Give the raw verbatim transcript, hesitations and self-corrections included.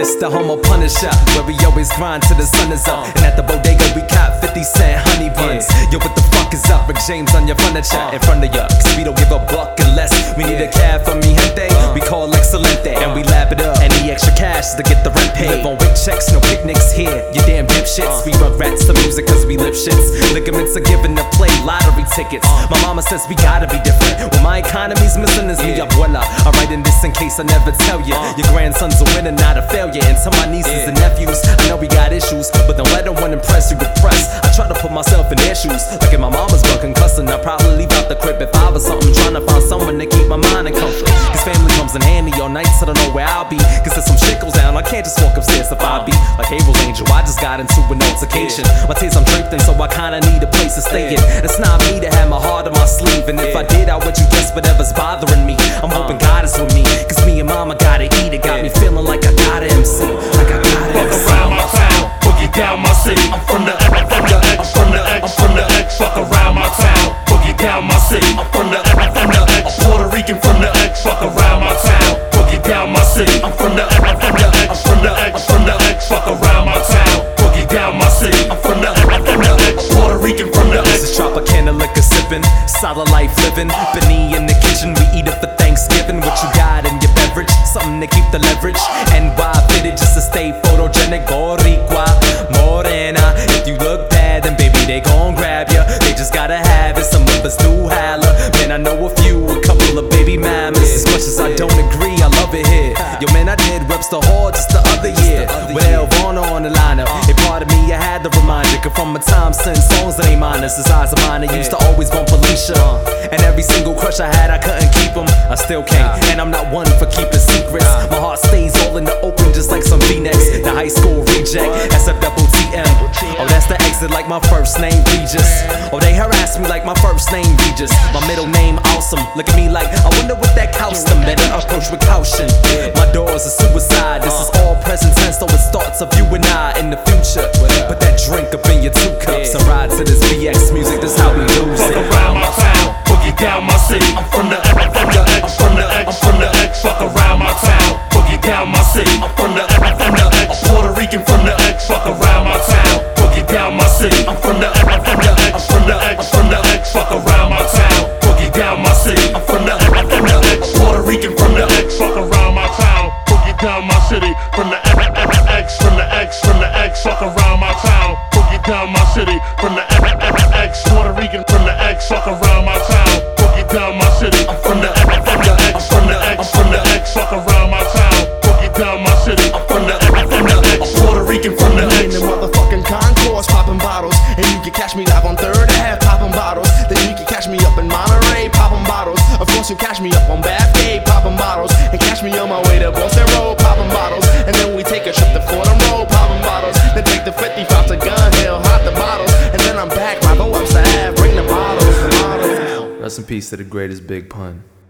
This the homo Punisher, where we always grind till the sun is up. And at the bodega we cop fifty cent honey buns. Yo, what the fuck is up? Rick James on your furniture in front of ya, cause we don't give a buck unless we need a cab for mi gente. We call Excelente and we lap it up. Any extra cash to get the rent paid. Live on weight checks, no picnics here. You damn dipshits. We rub rats to music cause we lip shits. Ligaments are given to play lottery tickets. My mama says we gotta be different. When my economy's missing is mi abuela. I'm writing this in case I never tell you. Your grandson's a winner, not a failure. And to my nieces and nephews, I know we got issues, but don't let no one impress you with press. I try to put myself in their shoes. Like if my mama's fucking cussing, I'd probably leave out the crib if I was something. Trying to find someone to keep my mind in comfort. Cause family comes in handy on nights I don't know where I'll be. Cause if some shit goes down, I can't just walk upstairs if I be like Abel's angel. I just got into an altercation. My tears I'm draped in, so I kinda need a place to stay in. It's not me to have my heart on my sleeve. And if I did, I would you guess whatever's bothering me. I'm hoping God is with me, cause me and mama gotta eat. It got me feeling like I gotta M C. Like I gotta M C. Around my town, boogie down my city. I'm from the I'm from the X, from the X, from the X. Fuck around my town, boogie down my city. I'm from the I'm from the X, Puerto Rican from the X. Fuck around my town, boogie down my city. I'm from the I'm from the X, from the X, from the X. Fuck around my town, boogie down my city. I'm from the I'm from the X, Puerto Rican from the X. This is Tropicana liquor sipping, solid life living. Benny in the kitchen, we eat it for Thanksgiving. What you got in your beverage? Something to keep the leverage. N Y fitted just to stay photogenic. Boricua, morena. If you look bad, then baby they gon' grab ya. They just gotta have it. Some of us do holla. Man, I know a few, a couple of baby mamas. As much as I don't agree, I love it here. Yo, man, I did Webster Hall just the other year. With El Bono on the lineup. A part of me, I had to remind you. Cause from a time since songs that ain't mine, this is eyes of mine. I used to always bump Felicia. And every single crush I had, I couldn't keep them. I still can't, and I'm not one for keeping secrets. My heart stays all in the open just like some V-necks. The high school reject, S F double T M. Oh, that's the exit like my first name, Regis. Oh, they harass me like my first name, Regis. My middle name, Awesome. Look at me like, I wonder what that costs them. Better approach with caution. My door's a suicide. This is all present tense, so it's thoughts of you and I in the future. Put that drink up in your two cups and ride to this B X music. This how we lose it. Fuck around my town, boogie down my city. I'm from the I'm from the X, from the X, from the X. Fuck around my town, boogie down my city. I'm from the I'm from the X, Puerto Rican from the X. Fuck around my town, boogie down my city. I'm from the I'm from the X, from the X, from the X. Fuck around my town, boogie down my city. I'm from the I'm from the X, Puerto Rican from the X. Fuck around my town, boogie down my city. From the X, from the X, from the X. Fuck around my town, boogie down my city. From the X, Puerto Rican from the X. Fuck around my town, boogie down my city. I'm from the I'm from the X, from the X, from the X. Fuck around my town, boogie down my city. I'm from the I'm from the X, Puerto Rican from the X. In the motherfucking concourse, popping bottles, and you can catch me live on Third Ave, popping bottles. Then you can catch me up in Monterey, popping bottles. Of course, you catch me up on Bathgate, popping bottles, and catch me on my way to Boston Road, popping bottles. And then we take a trip to Fordham Road, popping bottles. Then take the fifty-five to Gun Hill, hot the bottles, and then I'm back, live on Webster Ave, bring the bottles, the bottles. Rest in peace to the greatest Big Pun.